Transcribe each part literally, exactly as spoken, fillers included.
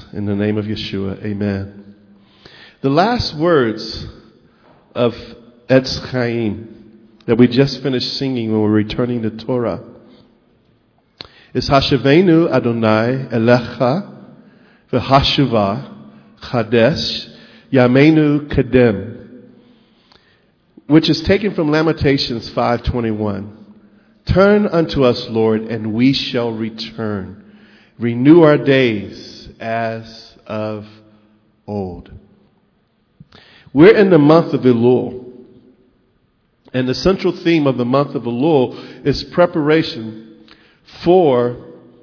In the name of Yeshua, amen. The last words of Etz Chaim that we just finished singing when we're returning to Torah is Hashivenu Adonai Elecha v'Hashuva Chadesh Yamenu Kedem, which is taken from Lamentations five twenty-one. Turn unto us, Lord, and we shall return. Renew our days as of old. We're in the month of Elul. And the central theme of the month of Elul is preparation for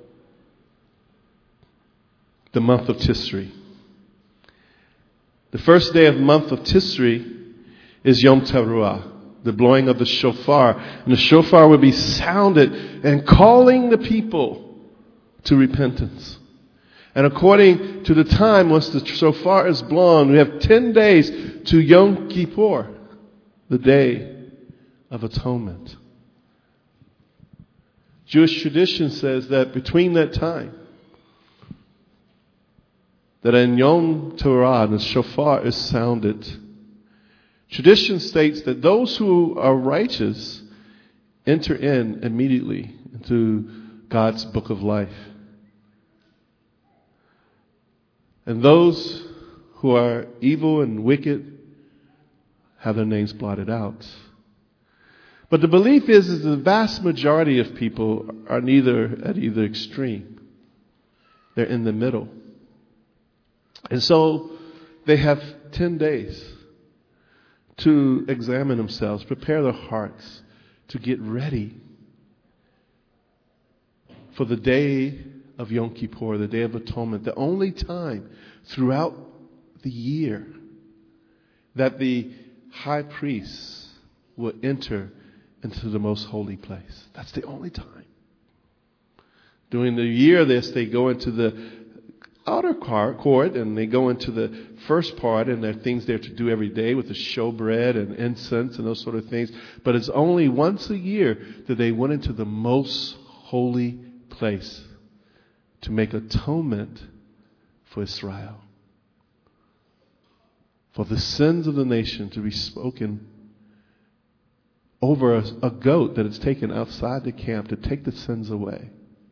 the month of Tisri. The first day of the month of Tisri is Yom Teruah, the blowing of the shofar. And the shofar will be sounded and calling the people to repentance. And according to the time, once the shofar is blown, we have ten days to Yom Kippur, the Day of Atonement. Jewish tradition says that between that time, that in Yom Teruah, the shofar is sounded. Tradition states that those who are righteous enter in immediately into God's book of life. And those who are evil and wicked have their names blotted out. But the belief is that the vast majority of people are neither at either extreme. They're in the middle. And so they have ten days to examine themselves, prepare their hearts to get ready for the day of Yom Kippur, the Day of Atonement, the only time throughout the year that the high priest will enter into the most holy place. That's the only time. During the year this, they go into the outer court and they go into the first part, and there are things there to do every day with the showbread and incense and those sort of things. But it's only once a year that they went into the most holy place to make atonement for Israel, for the sins of the nation to be spoken over a, a goat that is taken outside the camp to take the sins away.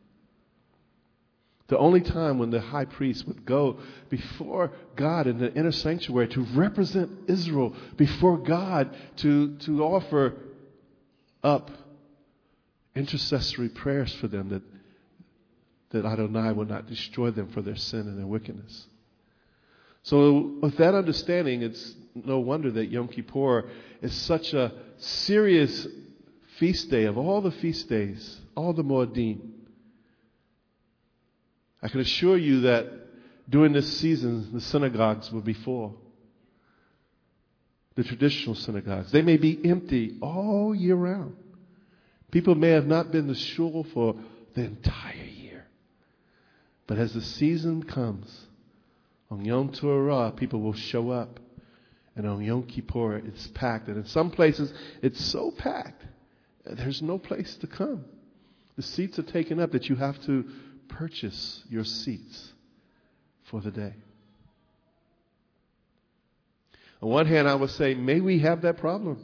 The only time when the high priest would go before God in the inner sanctuary to represent Israel before God, to, to offer up intercessory prayers for them, that, that Adonai would not destroy them for their sin and their wickedness. So with that understanding, it's no wonder that Yom Kippur is such a serious feast day of all the feast days, all the Moedim. I can assure you that during this season, the synagogues will be full. The traditional synagogues. They may be empty all year round. People may have not been to shul for the entire year. But as the season comes, on Yom Teruah, people will show up. And on Yom Kippur, it's packed. And in some places, it's so packed, there's no place to come. The seats are taken up that you have to purchase your seats for the day. On one hand, I would say, may we have that problem.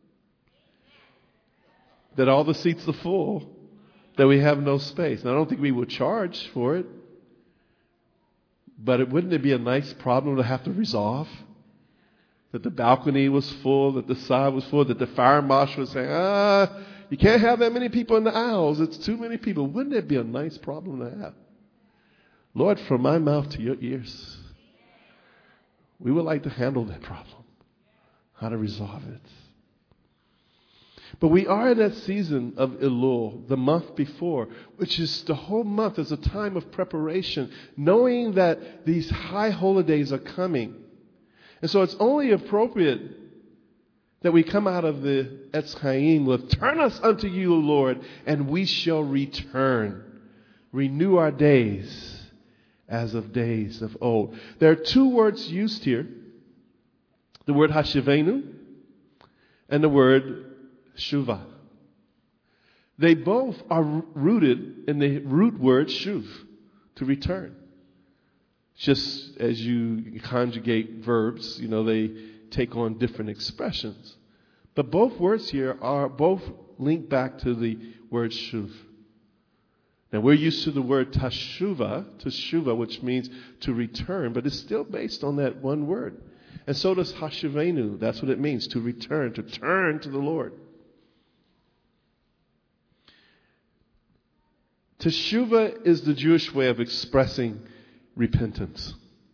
That all the seats are full, that we have no space. And I don't think we would charge for it. But it, wouldn't it be a nice problem to have to resolve? That the balcony was full, that the side was full, that the fire marshal was saying, ah, you can't have that many people in the aisles. It's too many people. Wouldn't it be a nice problem to have? Lord, from my mouth to your ears, we would like to handle that problem. How to resolve it. But we are in that season of Elul, the month before, which is the whole month is a time of preparation, knowing that these high holidays are coming. And so it's only appropriate that we come out of the Etz Chaim with, turn us unto you, O Lord, and we shall return. Renew our days as of days of old. There are two words used here. The word Hashivenu and the word Shuvah. They both are rooted in the root word shuv, to return. Just as you conjugate verbs, you know, they take on different expressions. But both words here are both linked back to the word shuv. Now, we're used to the word tashuva, tashuva, which means to return, but it's still based on that one word. And so does hashuvenu. That's what it means, to return, to turn to the Lord. Teshuva is the Jewish way of expressing repentance.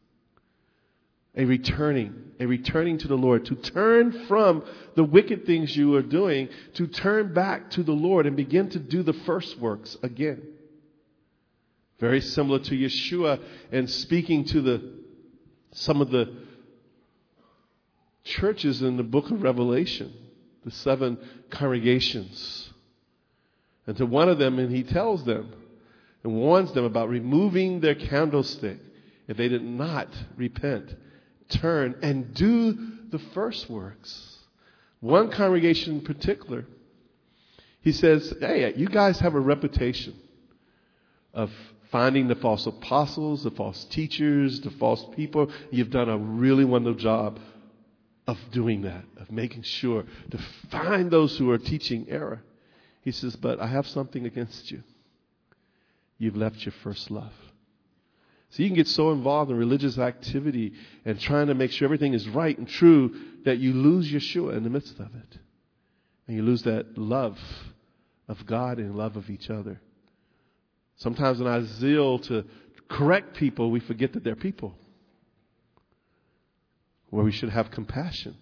A returning, a returning to the Lord, to turn from the wicked things you are doing, to turn back to the Lord and begin to do the first works again. Very similar to Yeshua and speaking to the some of the churches in the book of Revelation, the seven congregations. And to one of them, and he tells them and warns them about removing their candlestick if they did not repent, turn, and do the first works. One congregation in particular, he says, hey, you guys have a reputation of finding the false apostles, the false teachers, the false people. You've done a really wonderful job of doing that, of making sure to find those who are teaching error. He says, but I have something against you. You've left your first love. So you can get so involved in religious activity and trying to make sure everything is right and true that you lose Yeshua in the midst of it. And you lose that love of God and love of each other. Sometimes in our zeal to correct people, we forget that they're people. Where we should have compassion.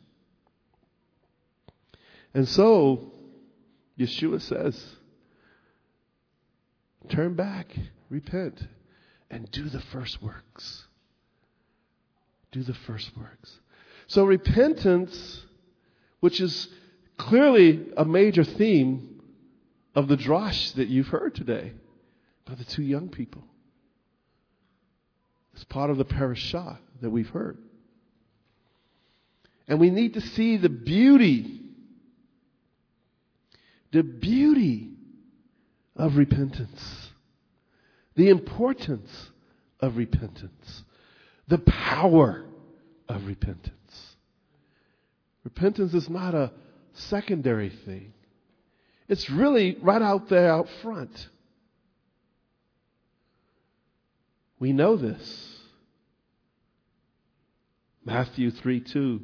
And so, Yeshua says, turn back, repent, and do the first works. Do the first works. So repentance, which is clearly a major theme of the drash that you've heard today by the two young people. It's part of the parashah that we've heard. And we need to see the beauty, the beauty of repentance, the importance of repentance, the power of repentance. Repentance is not a secondary thing. It's really right out there, out front. We know this. Matthew three two.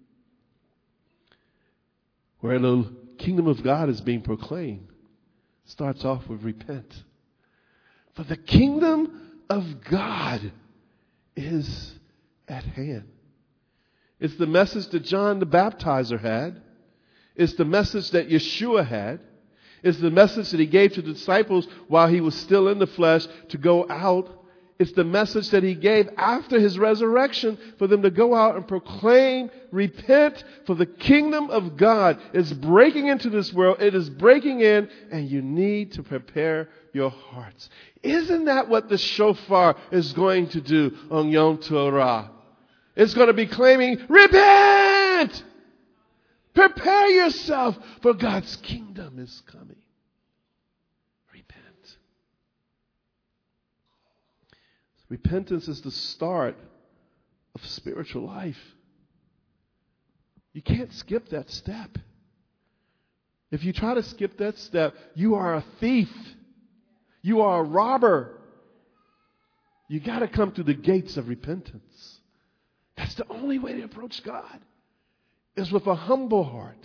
Where the kingdom of God is being proclaimed, starts off with repent. For the kingdom of God is at hand. It's the message that John the Baptizer had. It's the message that Yeshua had. It's the message that he gave to the disciples while he was still in the flesh to go out. It's the message that he gave after his resurrection for them to go out and proclaim, repent, for the kingdom of God is breaking into this world. It is breaking in, and you need to prepare your hearts. Isn't that what the shofar is going to do on Yom Torah? It's going to be claiming, repent! Prepare yourself, for God's kingdom is coming. Repentance is the start of spiritual life. You can't skip that step. If you try to skip that step, you are a thief. You are a robber. You got to come through the gates of repentance. That's the only way to approach God, is with a humble heart.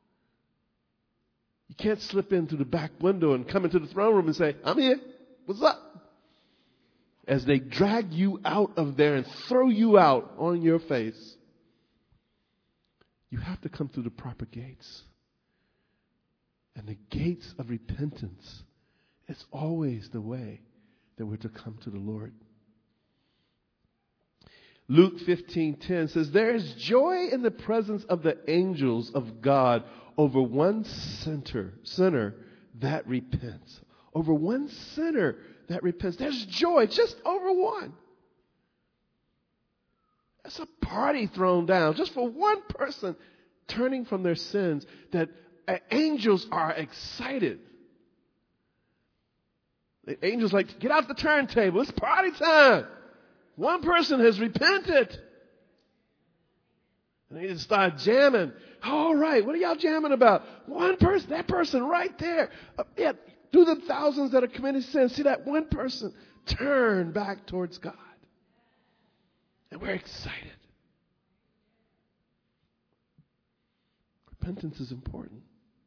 You can't slip in through the back window and come into the throne room and say, I'm here. What's up? As they drag you out of there and throw you out on your face. You have to come through the proper gates. And the gates of repentance is always the way that we're to come to the Lord. Luke fifteen ten says, there is joy in the presence of the angels of God over one sinner, sinner that repents. Over one sinner that repents. There's joy just over one. It's a party thrown down just for one person turning from their sins, that angels are excited. The angels like, get out the turntable. It's party time. One person has repented. And they just start jamming. All right, what are y'all jamming about? One person, that person right there. Uh, yeah, through the thousands that are committing sin, see that one person turn back towards God. And we're excited. Repentance is important.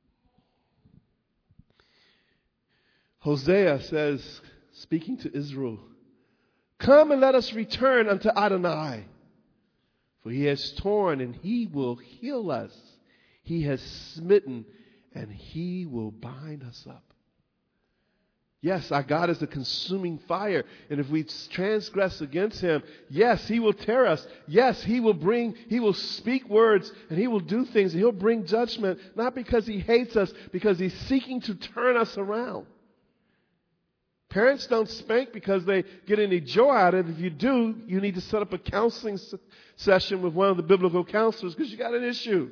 Hosea says, speaking to Israel, come and let us return unto Adonai. For he has torn and he will heal us. He has smitten and he will bind us up. Yes, our God is a consuming fire. And if we transgress against him, yes, he will tear us. Yes, he will bring, he will speak words and he will do things. And he'll bring judgment, not because he hates us, because he's seeking to turn us around. Parents don't spank because they get any joy out of it. If you do, you need to set up a counseling s- session with one of the biblical counselors because you got an issue.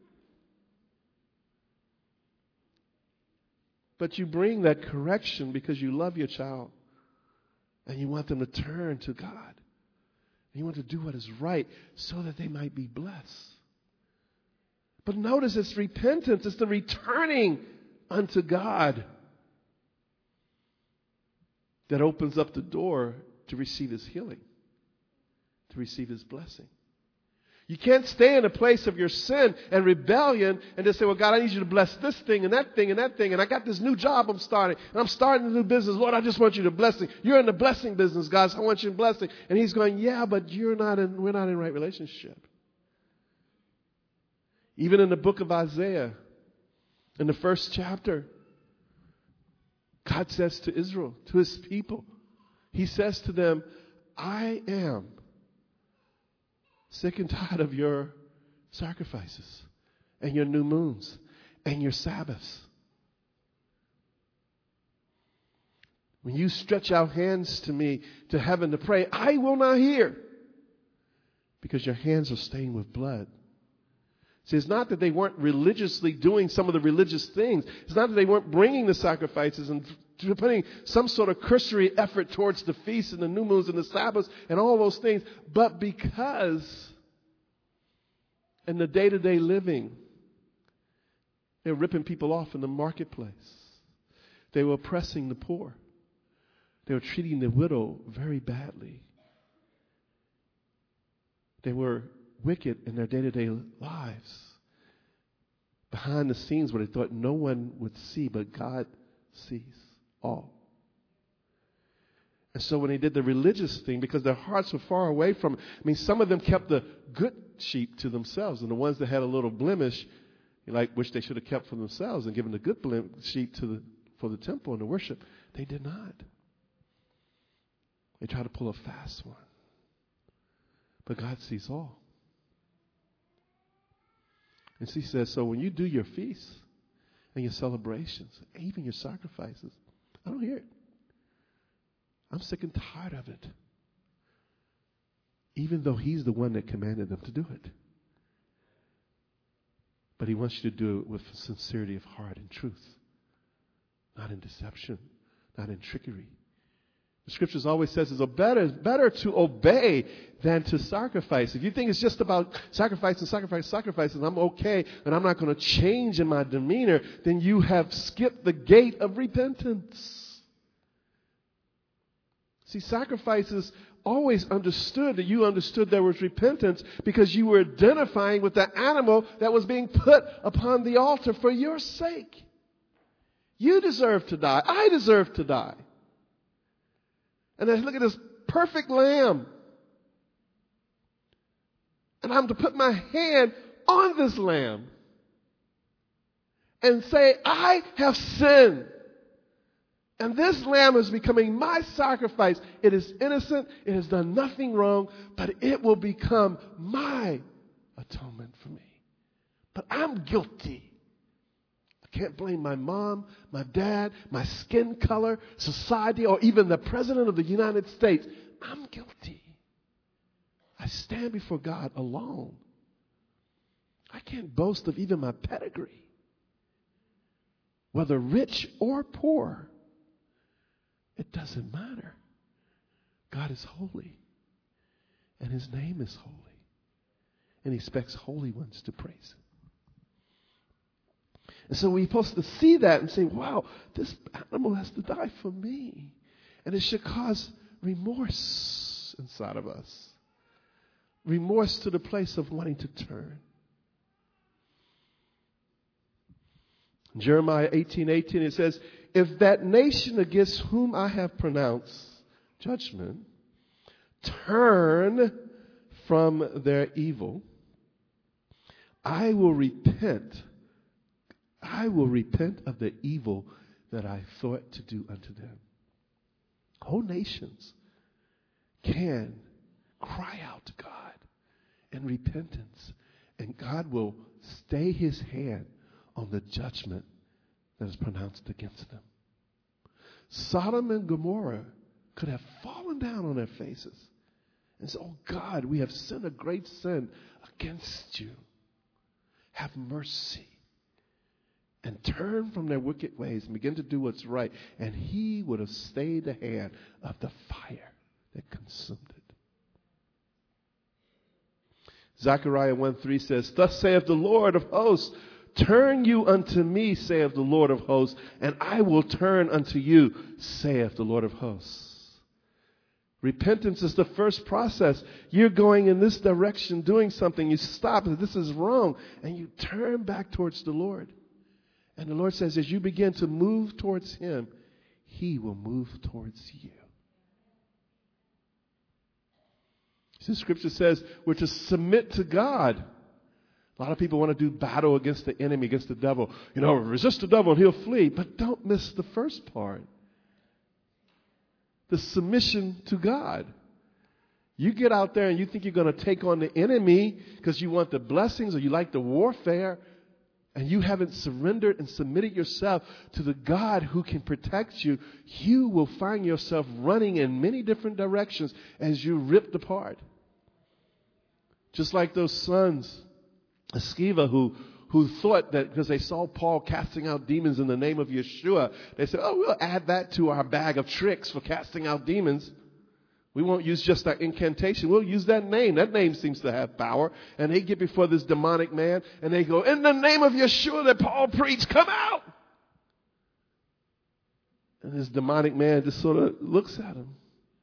But you bring that correction because you love your child and you want them to turn to God. And you want to do what is right so that they might be blessed. But notice it's repentance. It's the returning unto God that opens up the door to receive his healing, to receive his blessing. You can't stay in a place of your sin and rebellion and just say, well, God, I need you to bless this thing and that thing and that thing. And I got this new job I'm starting. And I'm starting a new business. Lord, I just want you to bless me. You're in the blessing business, guys. I want you to bless me. And he's going, yeah, but you're not in, we're not in right relationship. Even in the book of Isaiah, in the first chapter, God says to Israel, to his people, he says to them, I am sick and tired of your sacrifices and your new moons and your Sabbaths. When you stretch out hands to me, to heaven to pray, I will not hear because your hands are stained with blood. See, it's not that they weren't religiously doing some of the religious things. It's not that they weren't bringing the sacrifices and putting some sort of cursory effort towards the feasts and the new moons and the Sabbaths and all those things. But because in the day-to-day living, they were ripping people off in the marketplace. They were oppressing the poor. They were treating the widow very badly. They were wicked in their day-to-day lives, behind the scenes where they thought no one would see, but God sees all. And so when they did the religious thing, because their hearts were far away from it, I mean, some of them kept the good sheep to themselves, and the ones that had a little blemish, like which they should have kept for themselves and given the good blem- sheep to the for the temple and the worship, they did not. They tried to pull a fast one, but God sees all. And he says, so when you do your feasts and your celebrations, even your sacrifices, I don't hear it. I'm sick and tired of it. Even though he's the one that commanded them to do it. But he wants you to do it with sincerity of heart and truth. Not in deception, not in trickery. The scriptures always says it's better, better to obey than to sacrifice. If you think it's just about sacrifice and sacrifice, sacrifice, and I'm okay, and I'm not going to change in my demeanor, then you have skipped the gate of repentance. See, sacrifices always understood that you understood there was repentance because you were identifying with the animal that was being put upon the altar for your sake. You deserve to die. I deserve to die. And I look at this perfect lamb. And I'm to put my hand on this lamb and say, I have sinned. And this lamb is becoming my sacrifice. It is innocent. It has done nothing wrong, but it will become my atonement for me. But I'm guilty. I can't blame my mom, my dad, my skin color, society, or even the President of the United States. I'm guilty. I stand before God alone. I can't boast of even my pedigree, whether rich or poor. It doesn't matter. God is holy. And his name is holy. And he expects holy ones to praise him. And so we're supposed to see that and say, wow, this animal has to die for me. And it should cause remorse inside of us. Remorse to the place of wanting to turn. In Jeremiah eighteen eighteen, it says, if that nation against whom I have pronounced judgment turn from their evil, I will repent. I will repent of the evil that I thought to do unto them. Whole nations can cry out to God in repentance, and God will stay his hand on the judgment that is pronounced against them. Sodom and Gomorrah could have fallen down on their faces and said, oh God, we have sinned a great sin against you. Have mercy. And turn from their wicked ways and begin to do what's right. And he would have stayed the hand of the fire that consumed it. Zechariah one three says, thus saith the Lord of hosts, turn you unto me, saith the Lord of hosts, and I will turn unto you, saith the Lord of hosts. Repentance is the first process. You're going in this direction, doing something. You stop, and this is wrong, and you turn back towards the Lord. And the Lord says, as you begin to move towards him, he will move towards you. The scripture says we're to submit to God. A lot of people want to do battle against the enemy, against the devil. You know, resist the devil and he'll flee. But don't miss the first part. The submission to God. You get out there and you think you're going to take on the enemy because you want the blessings or you like the warfare, and you haven't surrendered and submitted yourself to the God who can protect you, you will find yourself running in many different directions as you're ripped apart. Just like those sons, Sceva, who, who thought that because they saw Paul casting out demons in the name of Yeshua, they said, oh, we'll add that to our bag of tricks for casting out demons. We won't use just that incantation. We'll use that name. That name seems to have power. And they get before this demonic man and they go, in the name of Yeshua that Paul preached, come out. And this demonic man just sort of looks at him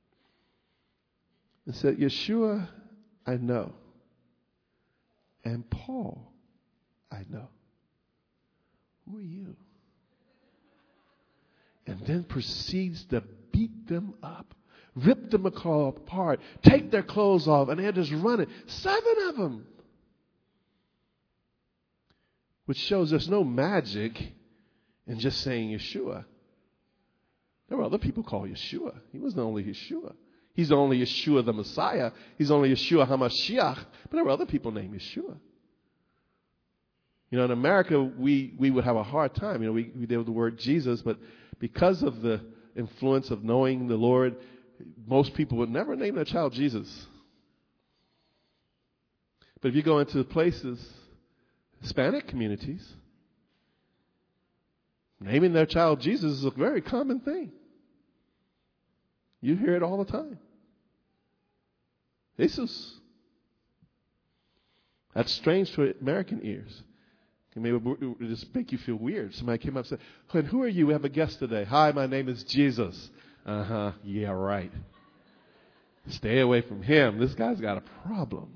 and said, Yeshua, I know. And Paul, I know. Who are you? And then proceeds to beat them up. Rip them apart, take their clothes off, and they're just running. Seven of them. Which shows there's no magic in just saying Yeshua. There were other people called Yeshua. He wasn't only Yeshua. He's only Yeshua the Messiah. He's only Yeshua HaMashiach. But there were other people named Yeshua. You know, in America, we, we would have a hard time. You know, we, we deal with the word Jesus, but because of the influence of knowing the Lord, most people would never name their child Jesus. But if you go into places, Hispanic communities, naming their child Jesus is a very common thing. You hear it all the time. Jesus. That's strange for American ears. It may just make you feel weird. Somebody came up and said, and who are you? We have a guest today. Hi, my name is Jesus. Uh-huh. Yeah, right. Stay away from him. This guy's got a problem.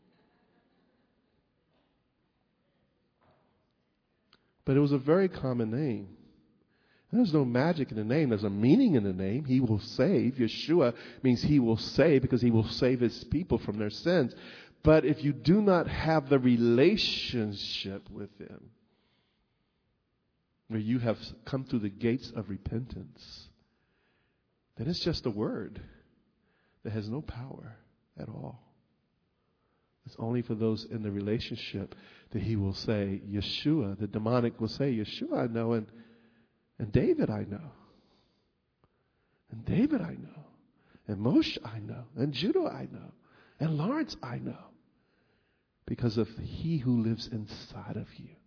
But it was a very common name. There's no magic in the name. There's a meaning in the name. He will save. Yeshua means he will save because he will save his people from their sins. But if you do not have the relationship with him, where you have come through the gates of repentance, then it's just a word that has no power at all. It's only for those in the relationship that he will say, Yeshua. The demonic will say, Yeshua I know, and, and David I know. And David I know. And Moshe I know. And Judah I know. And Lawrence I know. Because of he who lives inside of you.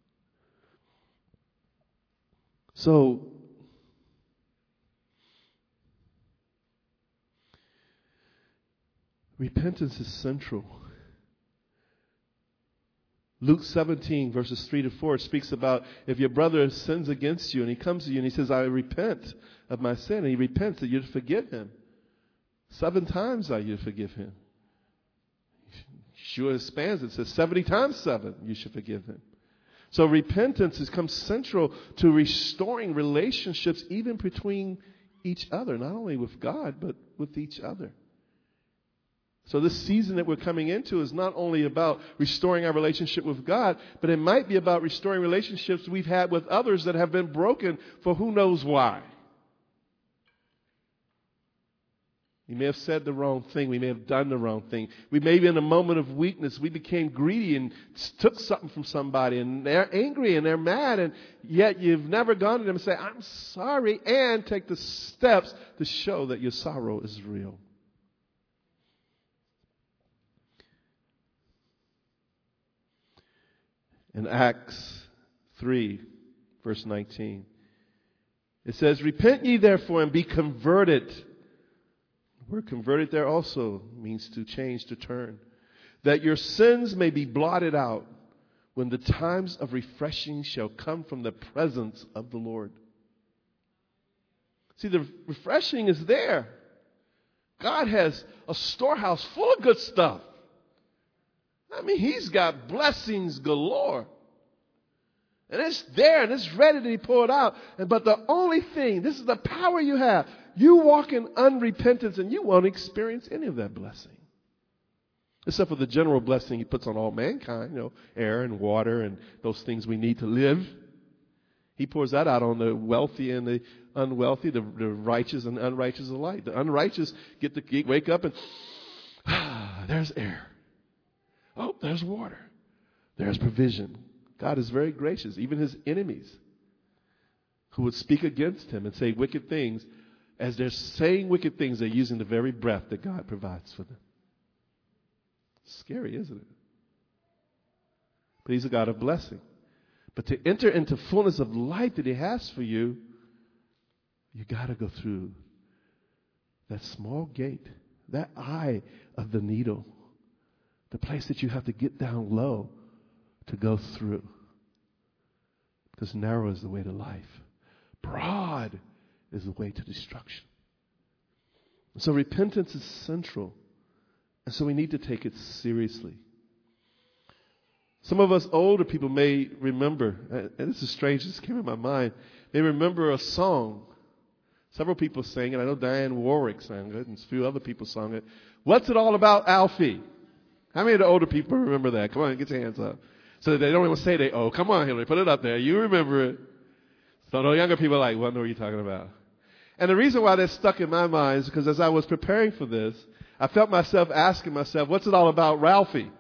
So, Repentance is central. Luke seventeen, verses three to four, speaks about if your brother sins against you and he comes to you and he says, I repent of my sin, and he repents, that you'd forgive him. Seven times are you to forgive him. Sure expands it, says seventy times seven you should forgive him. So repentance has come central to restoring relationships even between each other, not only with God, but with each other. So this season that we're coming into is not only about restoring our relationship with God, but it might be about restoring relationships we've had with others that have been broken for who knows why. We may have said the wrong thing. We may have done the wrong thing. We may be in a moment of weakness. We became greedy and took something from somebody, and they're angry and they're mad, and yet you've never gone to them and say, I'm sorry, and take the steps to show that your sorrow is real. In Acts three, verse nineteen, it says, repent ye therefore and be converted. The word converted there also means to change, to turn. That your sins may be blotted out when the times of refreshing shall come from the presence of the Lord. See, the refreshing is there. God has a storehouse full of good stuff. I mean, he's got blessings galore. And it's there and it's ready to be poured out. And but the only thing, this is the power you have. You walk in unrepentance and you won't experience any of that blessing. Except for the general blessing he puts on all mankind, you know, air and water and those things we need to live. He pours that out on the wealthy and the unwealthy, the, the righteous and the unrighteous alike. The unrighteous get to get, wake up and, ah, there's air. Oh, there's water. There's provision. God is very gracious. Even his enemies who would speak against him and say wicked things, as they're saying wicked things, they're using the very breath that God provides for them. Scary, isn't it? But he's a God of blessing. But to enter into fullness of life that he has for you, you got to go through that small gate, that eye of the needle. The place that you have to get down low to go through. Because narrow is the way to life. Broad is the way to destruction. And so repentance is central. And so we need to take it seriously. Some of us older people may remember, and this is strange, this came in my mind, may remember a song. Several people sang it. I know Diane Warwick sang it, and a few other people sang it. What's it all about, Alfie? How many of the older people remember that? Come on, get your hands up. So they don't even say they, oh, come on, Hillary, put it up there. You remember it. So the younger people are like, well, I know what you're talking about. And the reason why that stuck in my mind is because as I was preparing for this, I felt myself asking myself, what's it all about, Ralphie?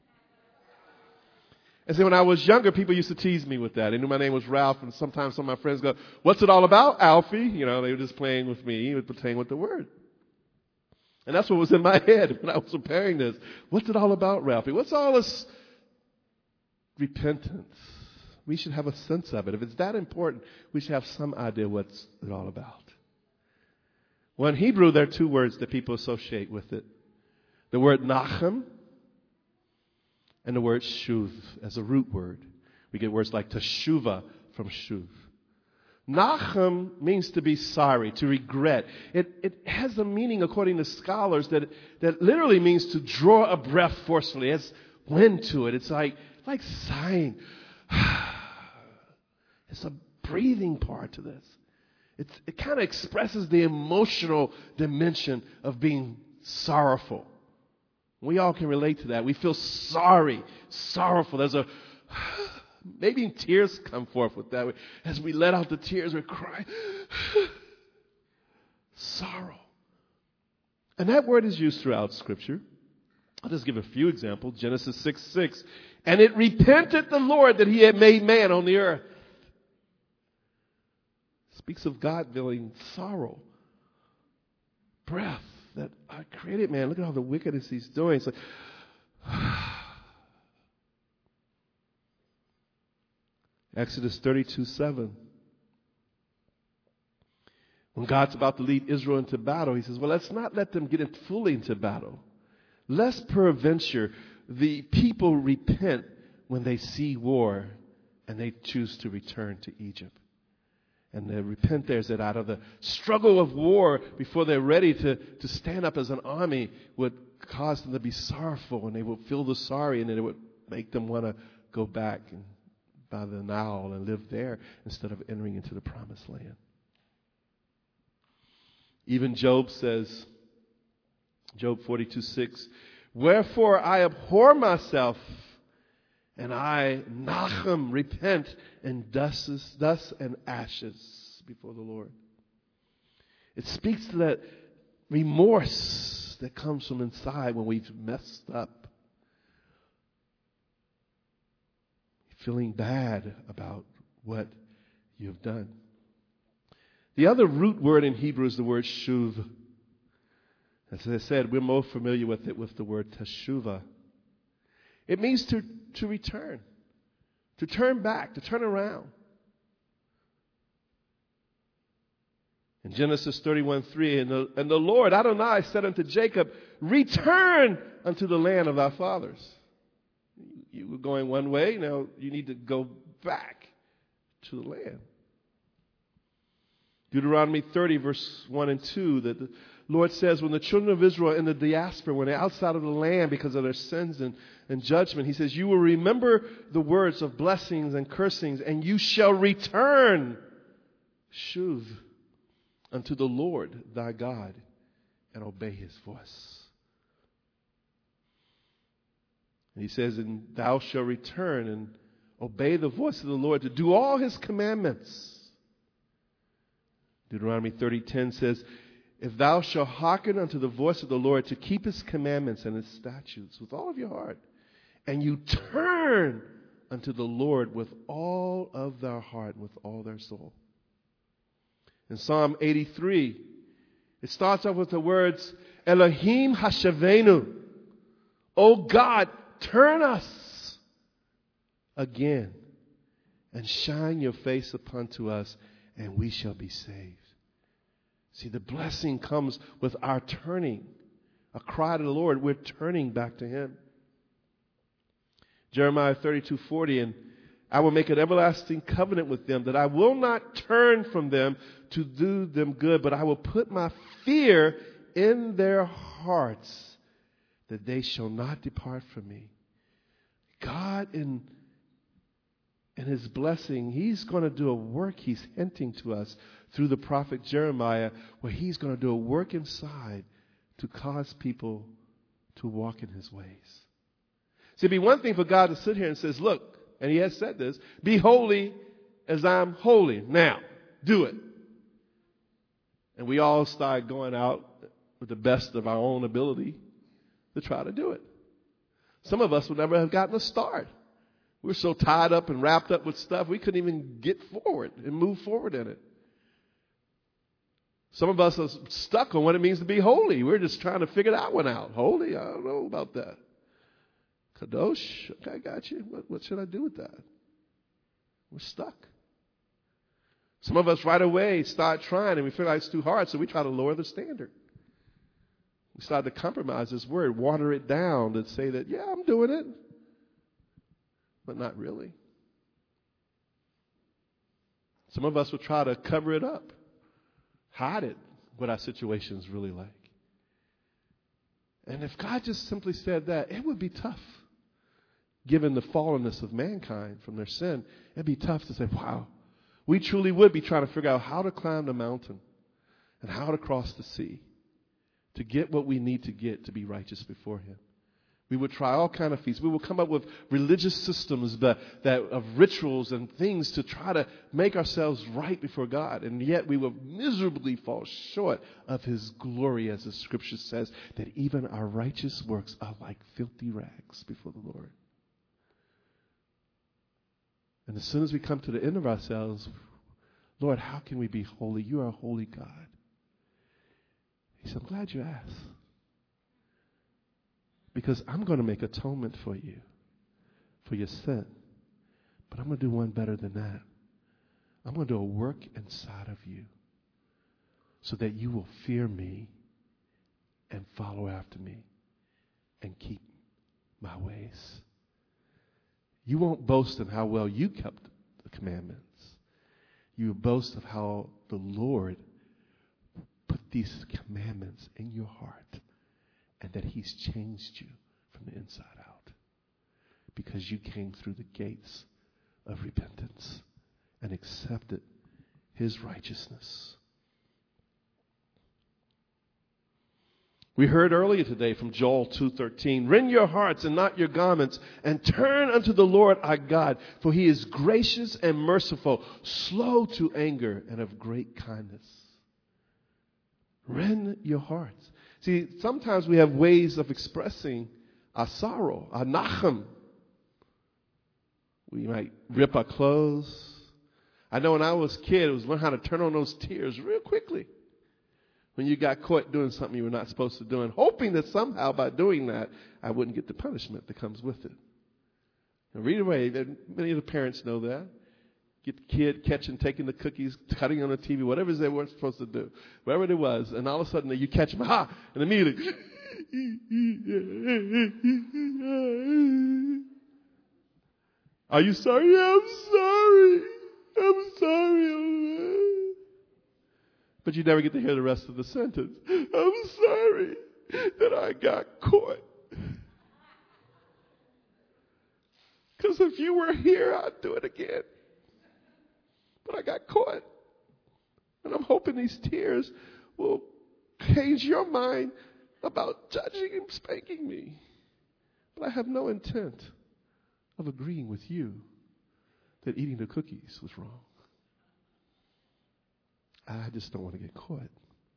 And so when I was younger, people used to tease me with that. They knew my name was Ralph, and sometimes some of my friends go, what's it all about, Alfie? You know, they were just playing with me, playing with the word. And that's what was in my head when I was preparing this. What's it all about, Ralphie? What's all this repentance? We should have a sense of it. If it's that important, we should have some idea what's it all about. Well, in Hebrew, there are two words that people associate with it. The word nachem and the word shuv as a root word. We get words like teshuva from shuv. Nachem means to be sorry, to regret. It, it has a meaning, according to scholars, that, that literally means to draw a breath forcefully. It has wind to it. It's like, like sighing. It's a breathing part to this. It's, it kind of expresses the emotional dimension of being sorrowful. We all can relate to that. We feel sorry, sorrowful. There's a... Maybe tears come forth with that. As we let out the tears, we cry. Sorrow. And that word is used throughout Scripture. I'll just give a few examples. Genesis six six. And it repented the Lord that he had made man on the earth. Speaks of God feeling sorrow. Breath that I created man. Look at all the wickedness he's doing. It's like, Exodus thirty-two seven. When God's about to lead Israel into battle, he says, well, let's not let them get in fully into battle. Lest peradventure the people repent when they see war and they choose to return to Egypt. And the repent there is that out of the struggle of war before they're ready to, to stand up as an army would cause them to be sorrowful, and they would feel the sorry, and then it would make them want to go back and by the Nile and live there instead of entering into the promised land. Even Job says, Job forty-two six, wherefore I abhor myself, and I, Nachem, repent in dust, dust and ashes before the Lord. It speaks to that remorse that comes from inside when we've messed up. Feeling bad about what you've done. The other root word in Hebrew is the word shuv. As I said, we're more familiar with it with the word teshuvah. It means to, to return, to turn back, to turn around. In Genesis thirty-one three, and the, and the Lord Adonai said unto Jacob, return unto the land of thy fathers. You were going one way, now you need to go back to the land. Deuteronomy thirty, verse one and two, that the Lord says when the children of Israel in the diaspora, when they're outside of the land because of their sins and, and judgment, He says, you will remember the words of blessings and cursings, and you shall return, shuv, unto the Lord thy God, and obey His voice. And He says, and thou shalt return and obey the voice of the Lord to do all His commandments. Deuteronomy thirty ten says, if thou shalt hearken unto the voice of the Lord to keep His commandments and His statutes with all of your heart, and you turn unto the Lord with all of their heart and with all their soul. In Psalm eighty-three, it starts off with the words, Elohim Hashavenu, O God, turn us again and shine your face upon to us, and we shall be saved. See, the blessing comes with our turning. A cry to the Lord, we're turning back to Him. Jeremiah thirty-two forty, and I will make an everlasting covenant with them, that I will not turn from them to do them good, but I will put my fear in their hearts, that they shall not depart from me. God, in, in His blessing, He's going to do a work He's hinting to us through the prophet Jeremiah, where He's going to do a work inside to cause people to walk in His ways. See, it'd be one thing for God to sit here and says, look, and He has said this, be holy as I'm holy. Now, do it. And we all start going out with the best of our own ability to try to do it. Some of us would never have gotten a start. We're so tied up and wrapped up with stuff, we couldn't even get forward and move forward in it. Some of us are stuck on what it means to be holy. We're just trying to figure that one out. Holy? I don't know about that. Kadosh? Okay, I got you. What, what should I do with that? We're stuck. Some of us right away start trying, and we feel like it's too hard, so we try to lower the standard. We start to compromise this word, water it down, and say that, yeah, I'm doing it. But not really. Some of us will try to cover it up, hide it, what our situation is really like. And if God just simply said that, it would be tough. Given the fallenness of mankind from their sin, it'd be tough to say, wow, we truly would be trying to figure out how to climb the mountain and how to cross the sea to get what we need to get to be righteous before Him. We would try all kind of feats. We would come up with religious systems that, that of rituals and things to try to make ourselves right before God. And yet we would miserably fall short of His glory, as the Scripture says, that even our righteous works are like filthy rags before the Lord. And as soon as we come to the end of ourselves, Lord, how can we be holy? You are a holy God. He said, I'm glad you asked. Because I'm going to make atonement for you, for your sin. But I'm going to do one better than that. I'm going to do a work inside of you so that you will fear me and follow after me and keep my ways. You won't boast in how well you kept the commandments. You boast of how the Lord put these commandments in your heart and that He's changed you from the inside out because you came through the gates of repentance and accepted His righteousness. We heard earlier today from Joel two thirteen, rend your hearts and not your garments, and turn unto the Lord our God, for He is gracious and merciful, slow to anger, and of great kindness. Rend your hearts. See, sometimes we have ways of expressing our sorrow, our nachem. We might rip our clothes. I know when I was a kid, it was learn how to turn on those tears real quickly. When you got caught doing something you were not supposed to do, and hoping that somehow by doing that, I wouldn't get the punishment that comes with it. Now read away. Many of the parents know that. Get the kid catching, taking the cookies, cutting on the T V, whatever it is they weren't supposed to do. Whatever it was, and all of a sudden you catch them, ha, and immediately, are you sorry? I'm sorry. I'm sorry. But you never get to hear the rest of the sentence. I'm sorry that I got caught. Because if you were here, I'd do it again. But I got caught. And I'm hoping these tears will change your mind about judging and spanking me. But I have no intent of agreeing with you that eating the cookies was wrong. I just don't want to get caught.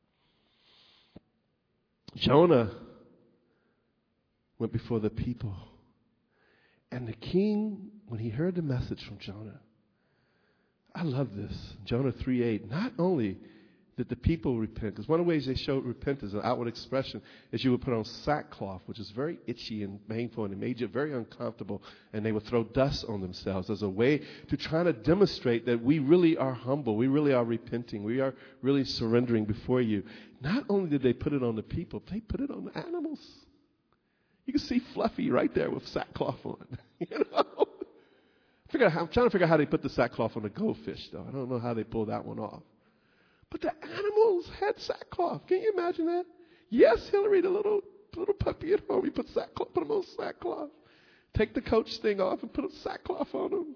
Jonah went before the people. And the king, when he heard the message from Jonah, I love this. Jonah three eight. Not only did the people repent, because one of the ways they showed repentance, an outward expression, is you would put on sackcloth, which is very itchy and painful, and it made you very uncomfortable, and they would throw dust on themselves as a way to try to demonstrate that we really are humble, we really are repenting, we are really surrendering before you. Not only did they put it on the people, they put it on the animals. You can see Fluffy right there with sackcloth on. You know? Figure out how, I'm trying to figure out how they put the sackcloth on the goldfish, though. I don't know how they pulled that one off. But the animals had sackcloth. Can you imagine that? Yes, Hillary, the little little puppy at home, you put sackcloth, put him on sackcloth. Take the coach thing off and put a sackcloth on him.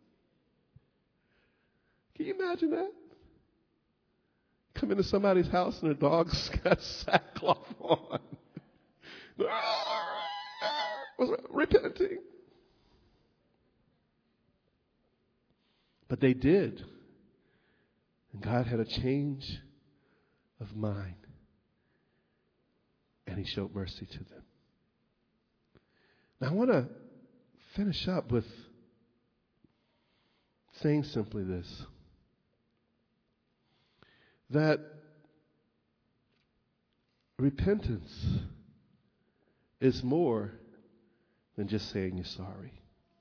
Can you imagine that? Come into somebody's house and their dog's got sackcloth on. Repenting. But they did. And God had a change of mind. And He showed mercy to them. Now I want to finish up with saying simply this. That repentance is more than just saying you're sorry.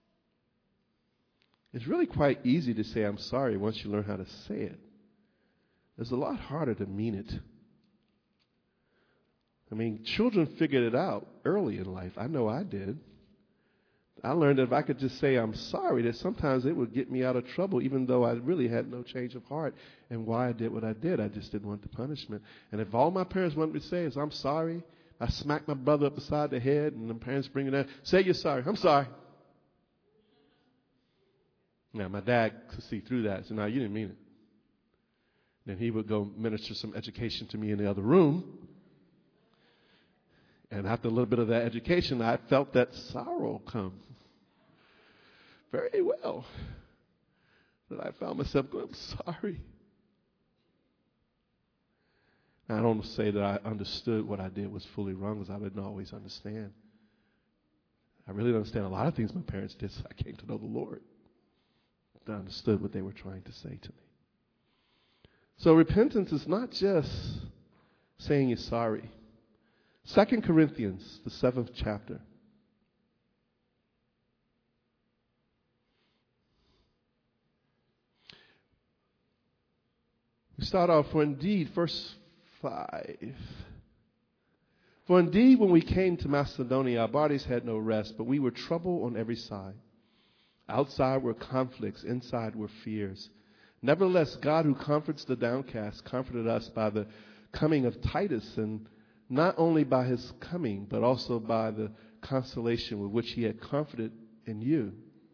It's really quite easy to say I'm sorry once you learn how to say it. It's a lot harder to mean it. I mean, children figured it out early in life. I know I did. I learned that if I could just say I'm sorry, that sometimes it would get me out of trouble, even though I really had no change of heart and why I did what I did. I just didn't want the punishment. And if all my parents wanted me to say is I'm sorry, I smacked my brother up beside the head, and the parents bring it out, say you're sorry. I'm sorry. Now, my dad could see through that. So, no, you didn't mean it. Then he would go minister some education to me in the other room. And after a little bit of that education, I felt that sorrow come very well. That I found myself going, I'm sorry. Now, I don't say that I understood what I did was fully wrong, because I didn't always understand. I really didn't understand a lot of things my parents did, so I came to know the Lord. I understood what they were trying to say to me. So repentance is not just saying you're sorry. Second Corinthians, the seventh chapter. We start off, for indeed, verse five. For indeed, when we came to Macedonia, our bodies had no rest, but we were troubled on every side. Outside were conflicts, inside were fears. Nevertheless, God, who comforts the downcast, comforted us by the coming of Titus, and not only by his coming, but also by the consolation with which he had comforted in you,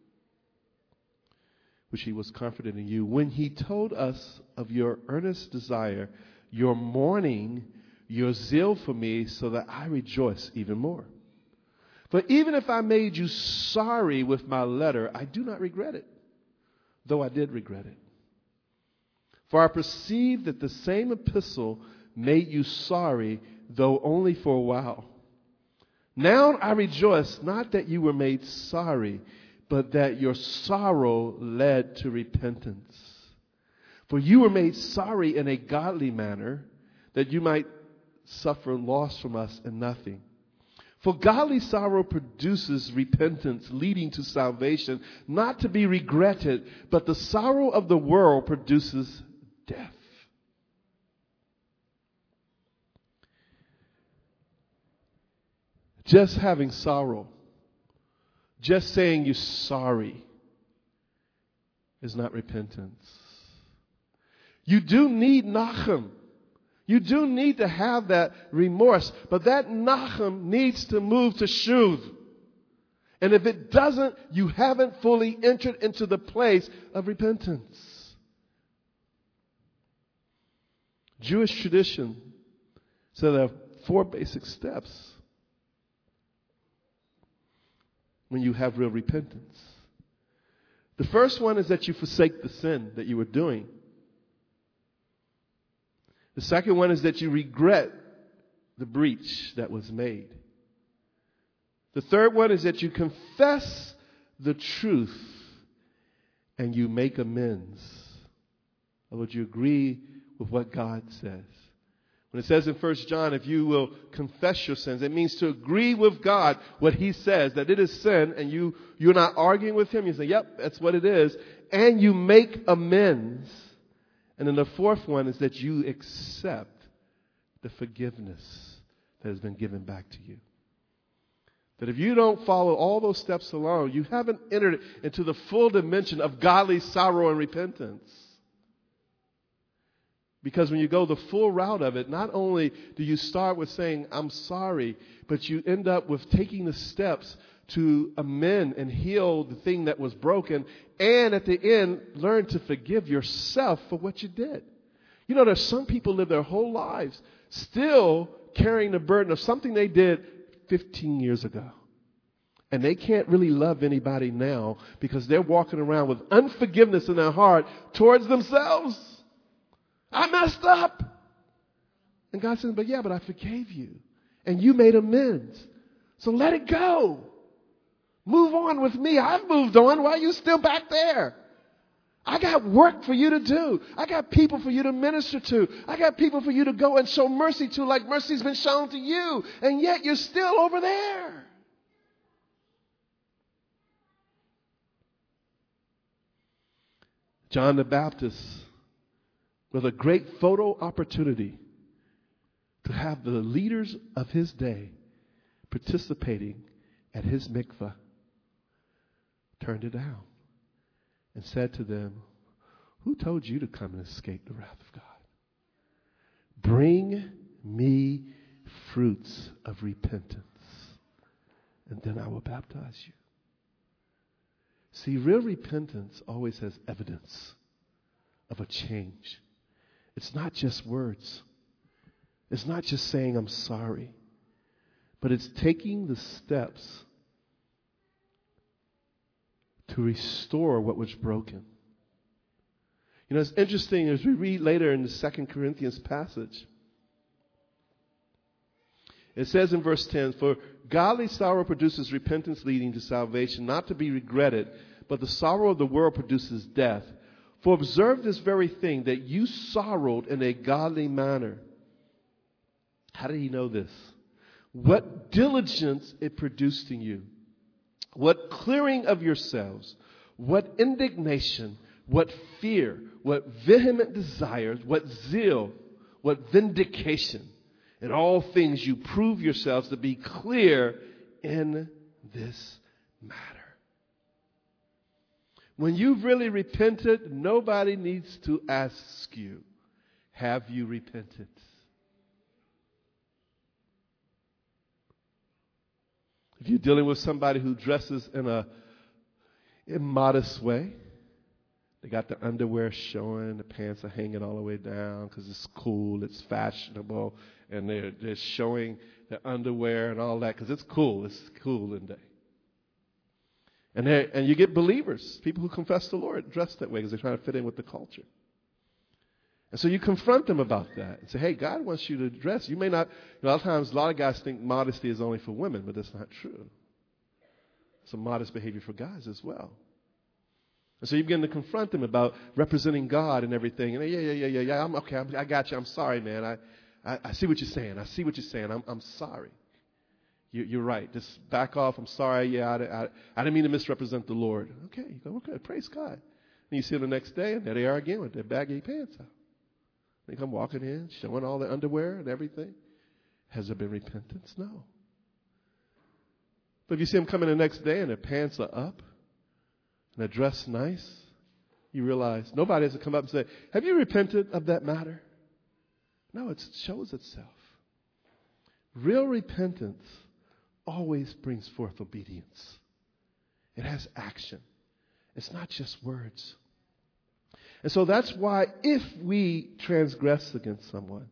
which he was comforted in you, when he told us of your earnest desire, your mourning, your zeal for me, so that I rejoice even more. For even if I made you sorry with my letter, I do not regret it, though I did regret it. For I perceive that the same epistle made you sorry, though only for a while. Now I rejoice, not that you were made sorry, but that your sorrow led to repentance. For you were made sorry in a godly manner, that you might suffer loss from us in nothing. For godly sorrow produces repentance, leading to salvation, not to be regretted, but the sorrow of the world produces death. Just having sorrow, just saying you're sorry, is not repentance. You do need Nachum. You do need to have that remorse, but that Nachum needs to move to Shuv. And if it doesn't, you haven't fully entered into the place of repentance. Jewish tradition said there are four basic steps when you have real repentance. The first one is that you forsake the sin that you were doing. The second one is that you regret the breach that was made. The third one is that you confess the truth and you make amends. Or would you agree with what God says? When it says in First John, if you will confess your sins, it means to agree with God what he says, that it is sin, and you, you're not arguing with him. You say, yep, that's what it is. And you make amends. And then the fourth one is that you accept the forgiveness that has been given back to you. That if you don't follow all those steps along, you haven't entered into the full dimension of godly sorrow and repentance. Because when you go the full route of it, not only do you start with saying, I'm sorry, but you end up with taking the steps to amend and heal the thing that was broken, and at the end, learn to forgive yourself for what you did. You know, there's some people live their whole lives still carrying the burden of something they did fifteen years ago. And they can't really love anybody now because they're walking around with unforgiveness in their heart towards themselves. I messed up. And God says, but yeah, but I forgave you. And you made amends. So let it go. Move on with me. I've moved on. Why are you still back there? I got work for you to do. I got people for you to minister to. I got people for you to go and show mercy to like mercy's been shown to you. And yet you're still over there. John the Baptist, with a great photo opportunity to have the leaders of his day participating at his mikvah, turned it down and said to them, who told you to come and escape the wrath of God? Bring me fruits of repentance, and then I will baptize you. See, real repentance always has evidence of a change. It's not just words. It's not just saying I'm sorry, but it's taking the steps to restore what was broken. You know, it's interesting as we read later in the Second Corinthians passage. It says in verse ten, for godly sorrow produces repentance leading to salvation, not to be regretted, but the sorrow of the world produces death. For observe this very thing, that you sorrowed in a godly manner. How did he know this? What diligence it produced in you. What clearing of yourselves, what indignation, what fear, what vehement desires, what zeal, what vindication. In all things you prove yourselves to be clear in this matter. When you've really repented, nobody needs to ask you, have you repented? If you're dealing with somebody who dresses in a immodest way, they got the underwear showing, the pants are hanging all the way down because it's cool, it's fashionable, and they're, they're showing their underwear and all that because it's cool, it's cool in day. And and you get believers, people who confess the Lord, dressed that way because they're trying to fit in with the culture. And so you confront them about that and say, hey, God wants you to dress. You may not, you know, a lot of times a lot of guys think modesty is only for women, but that's not true. It's a modest behavior for guys as well. And so you begin to confront them about representing God and everything. And yeah, yeah, yeah, yeah, yeah, I'm okay, I'm, I got you. I'm sorry, man. I, I, I see what you're saying. I see what you're saying. I'm, I'm sorry. You, you're right. Just back off. I'm sorry. Yeah, I, I, I didn't mean to misrepresent the Lord. Okay, you go, okay, praise God. And you see them the next day, and there they are again with their baggy pants out. They come walking in, showing all their underwear and everything. Has there been repentance? No. But if you see them coming the next day and their pants are up and they're dressed nice, you realize nobody has to come up and say, have you repented of that matter? No, it shows itself. Real repentance always brings forth obedience. It has action. It's not just words. And so that's why if we transgress against someone,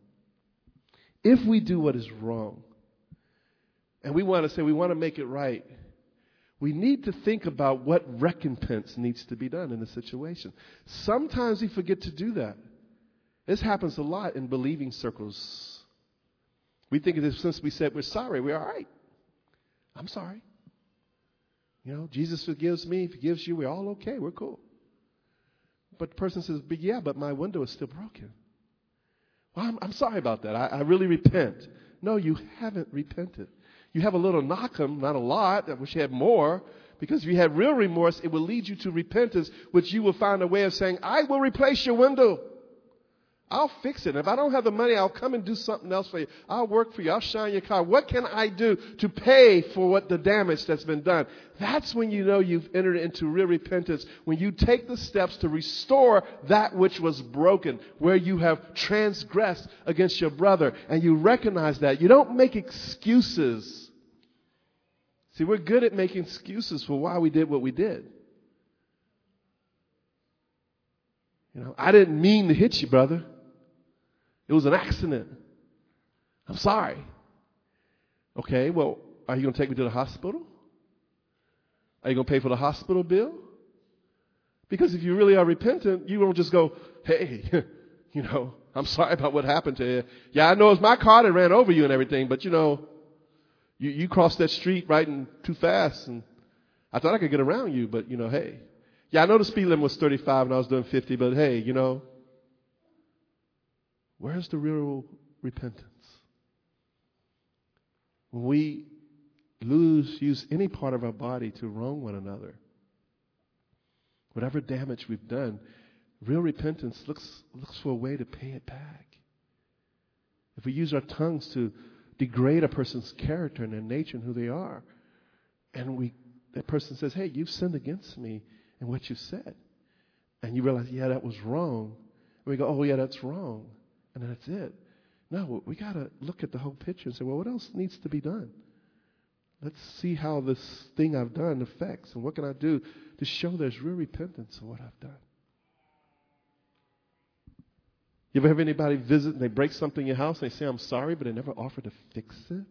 if we do what is wrong, and we want to say we want to make it right, we need to think about what recompense needs to be done in the situation. Sometimes we forget to do that. This happens a lot in believing circles. We think that since we said we're sorry, we're all right. I'm sorry. You know, Jesus forgives me, forgives you, we're all okay, we're cool. But the person says, but yeah, but my window is still broken. Well, I'm, I'm sorry about that. I, I really repent. No, you haven't repented. You have a little knock-em, not a lot. I wish you had more. Because if you had real remorse, it will lead you to repentance, which you will find a way of saying, I will replace your window. I'll fix it. If I don't have the money, I'll come and do something else for you. I'll work for you. I'll shine your car. What can I do to pay for what the damage that's been done? That's when you know you've entered into real repentance, when you take the steps to restore that which was broken, where you have transgressed against your brother, and you recognize that. You don't make excuses. See, we're good at making excuses for why we did what we did. You know, I didn't mean to hit you, brother. It was an accident. I'm sorry. Okay, well, are you going to take me to the hospital? Are you going to pay for the hospital bill? Because if you really are repentant, you won't just go, hey, you know, I'm sorry about what happened to you. Yeah, I know it's my car that ran over you and everything, but, you know, you, you crossed that street riding too fast, and I thought I could get around you, but, you know, hey. Yeah, I know the speed limit was thirty-five and I was doing fifty, but hey, you know, where's the real repentance? When we lose, use any part of our body to wrong one another, whatever damage we've done, real repentance looks looks for a way to pay it back. If we use our tongues to degrade a person's character and their nature and who they are, and we that person says, hey, you've sinned against me in what you said, and you realize, yeah, that was wrong. And we go, oh, yeah, that's wrong. And then that's it. No, we got to look at the whole picture and say, well, what else needs to be done? Let's see how this thing I've done affects, and what can I do to show there's real repentance of what I've done. You ever have anybody visit and they break something in your house and they say, I'm sorry, but they never offer to fix it?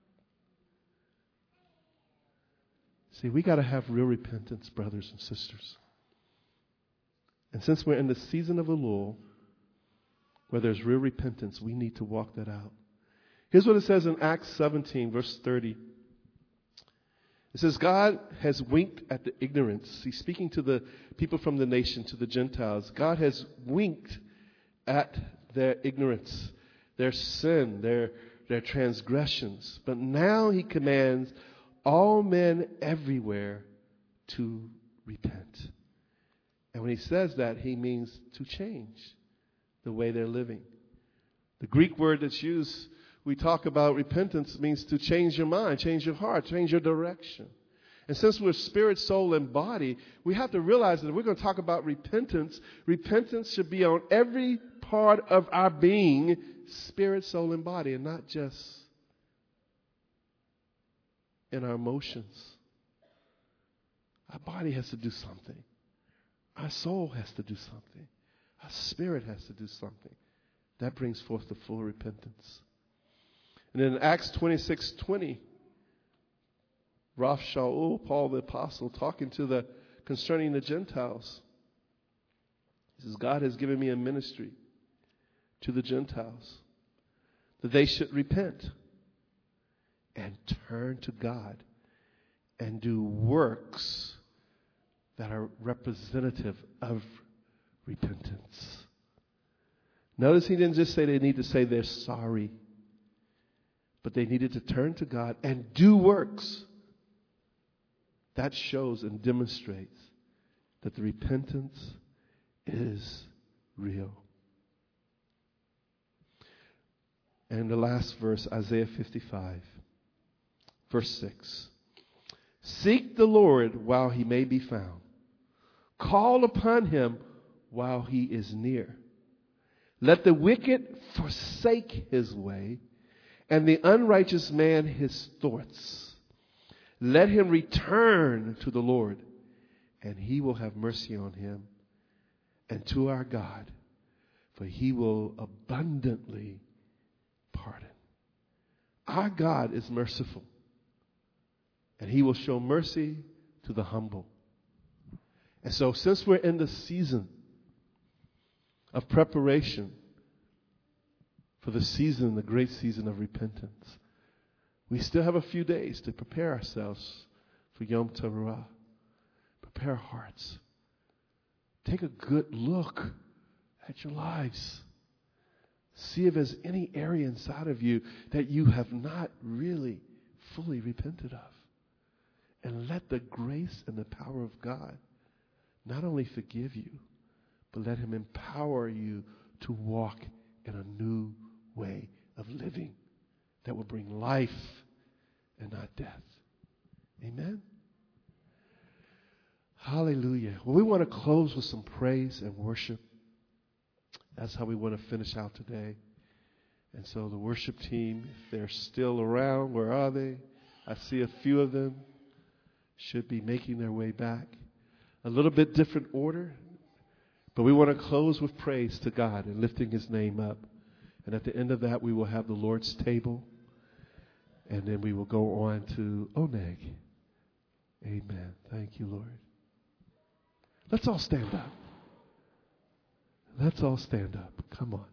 See, we got to have real repentance, brothers and sisters. And since we're in the season of Elul, where there's real repentance, we need to walk that out. Here's what it says in Acts seventeen, verse thirty. It says, God has winked at the ignorance. He's speaking to the people from the nation, to the Gentiles. God has winked at their ignorance, their sin, their, their transgressions. But now he commands all men everywhere to repent. And when he says that, he means to change the way they're living. The Greek word that's used we talk about repentance means to change your mind, change your heart, change your direction. And since we're spirit, soul, and body, we have to realize that if we're going to talk about repentance, repentance should be on every part of our being, spirit, soul, and body, and not just in our emotions. Our body has to do something. Our soul has to do something. Our spirit has to do something. That brings forth the full repentance. And in Acts twenty-six twenty, Rav Shaul, Paul the Apostle, talking to the concerning the Gentiles. He says, God has given me a ministry to the Gentiles that they should repent and turn to God and do works that are representative of repentance. Notice he didn't just say they need to say they're sorry, but they needed to turn to God and do works. That shows and demonstrates that the repentance is real. And the last verse, Isaiah fifty-five, verse six. Seek the Lord while he may be found. Call upon him while he is near. Let the wicked forsake his way, and the unrighteous man his thoughts. Let him return to the Lord, and he will have mercy on him, and to our God, for he will abundantly pardon. Our God is merciful, and he will show mercy to the humble. And so since we're in the season of preparation for the season, the great season of repentance, we still have a few days to prepare ourselves for Yom Teruah. Prepare our hearts. Take a good look at your lives. See if there's any area inside of you that you have not really fully repented of. And let the grace and the power of God not only forgive you, but let him empower you to walk in a new way of living that will bring life and not death. Amen? Hallelujah. Well, we want to close with some praise and worship. That's how we want to finish out today. And so the worship team, if they're still around, where are they? I see a few of them should be making their way back. A little bit different order, but we want to close with praise to God and lifting his name up. And at the end of that, we will have the Lord's table. And then we will go on to Oneg. Amen. Thank you, Lord. Let's all stand up. Let's all stand up. Come on.